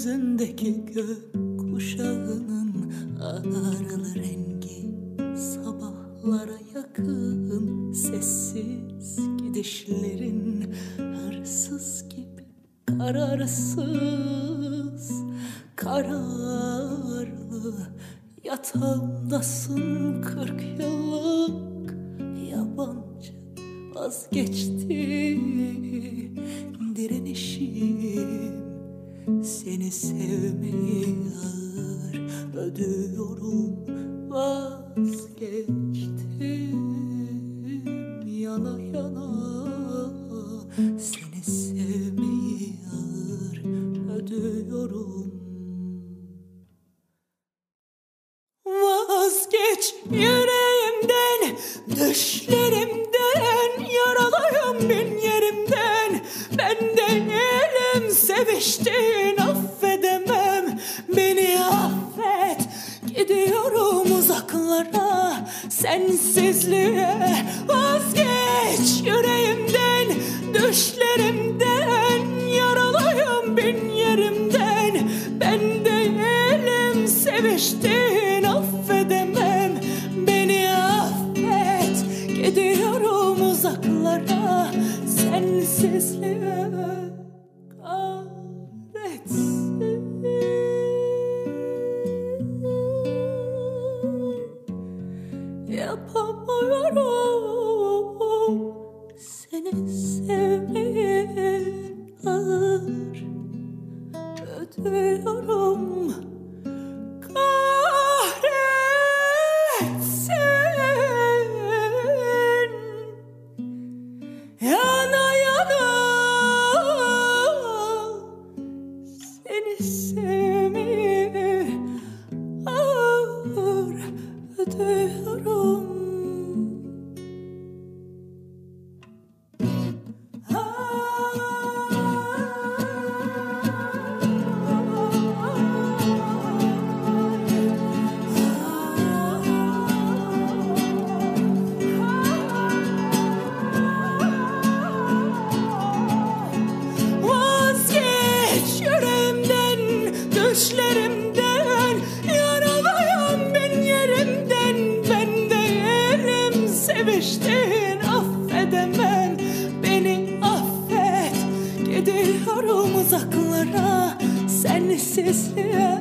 Gökyüzündeki gökkuşağının ağarlı rengi, sabahlara yakın sessiz gidişlerin, hırsız gibi kararsız, kararlı yatağımdasın 40 yıllık yabancı, vazgeçti direnişim. Seni sevmeyi ağır ödüyorum, vazgeçtim yana yana. Seni sevmeyi ağır ödüyorum. Vazgeç yüreğimden, düşlerimden, yaralıyım bin yerimden. Ben değilim seviştin, affedemem, beni affet. Gidiyorum uzaklara, sensizliğe. Vazgeç yüreğimden, düşlerimden, yaralıyım bin yerimden. Ben değilim seviştin, affedemem, beni affet. Gidiyorum uzaklara, sensizliğe. Kahretsin, yapamıyorum seni sevmeyi ağır ödüyorum. Kahretsin, yana yana seni sevmeyi ağır ödüyorum. Vazgeç yüreğimden, düşlerimden, yaralıyım bin yerimden. Ben değilim seviştin, affedemem, beni affet. Gidiyorum uzaklara, sensizliğe.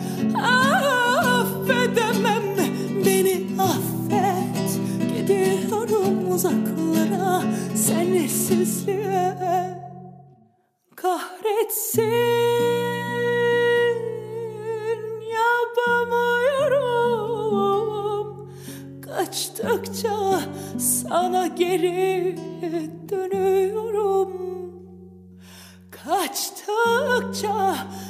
Affedemem, beni affet. Gidiyorum uzaklara, sensizliğe. Kahretsin, yapamıyorum. Kaçtıkça sana geri dönüyorum. Kaçtıkça